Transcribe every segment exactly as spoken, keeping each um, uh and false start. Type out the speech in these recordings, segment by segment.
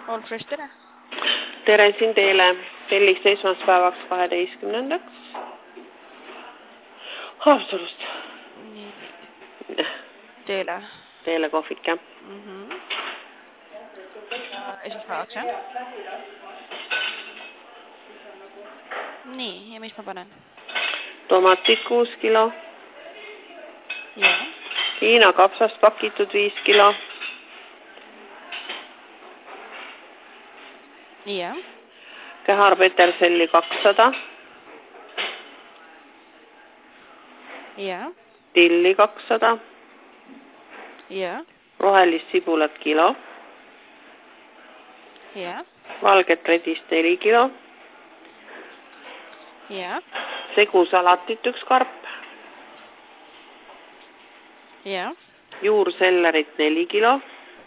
All fresh, tere! Tere siin teile telliks esmaspäevaks kaheteistkümnendaks Haapsalust. Nii. Teele. Teele kohvik, jah? Mm -hmm. Esmaspäevaks, jah? Nii, ja mis ma panen? Tomatid kuus kilo. Jah. Hiina kapsast pakitud viis kilo. Jah. Käharpeterselli kakssada. Jah. Tilli kakssada. Jah. Rohelist sibulat kilo. Jah. Valget redist neli kilo. Jah. Segusalatit üks karp. Jah. Juursellerit neli kilo.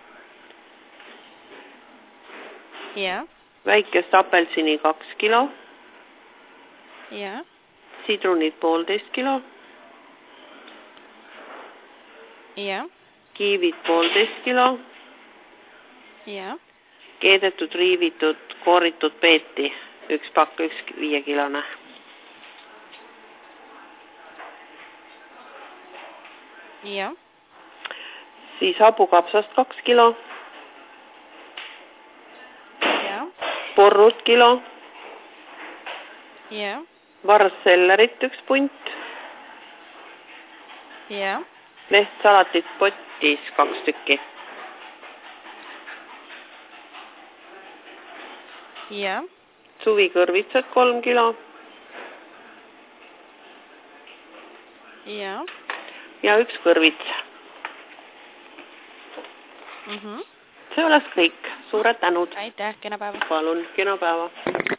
Jah. Väikest apelsini kaks kilo. Jah. Sidrunid poolteist kilo. Jah. Kiivid poolteist kilo. Jah. Keedetud, riivitud, kooritud peeti. Üks pakk, üks viiekilone. Jah. Siis hapukapsast kaks kilo. Jah. Porrut kilo. Jah. Varssellerit üks punt. Jah. Lehtsalatit potis kaks tükki. Jah. Suvikõrvitsad kolm kilo. Jah. Ja üks kõrvits. Mhm. See oleks kõik. Suured tänud. Aitäh, kena päeva. Palun, kena päeva.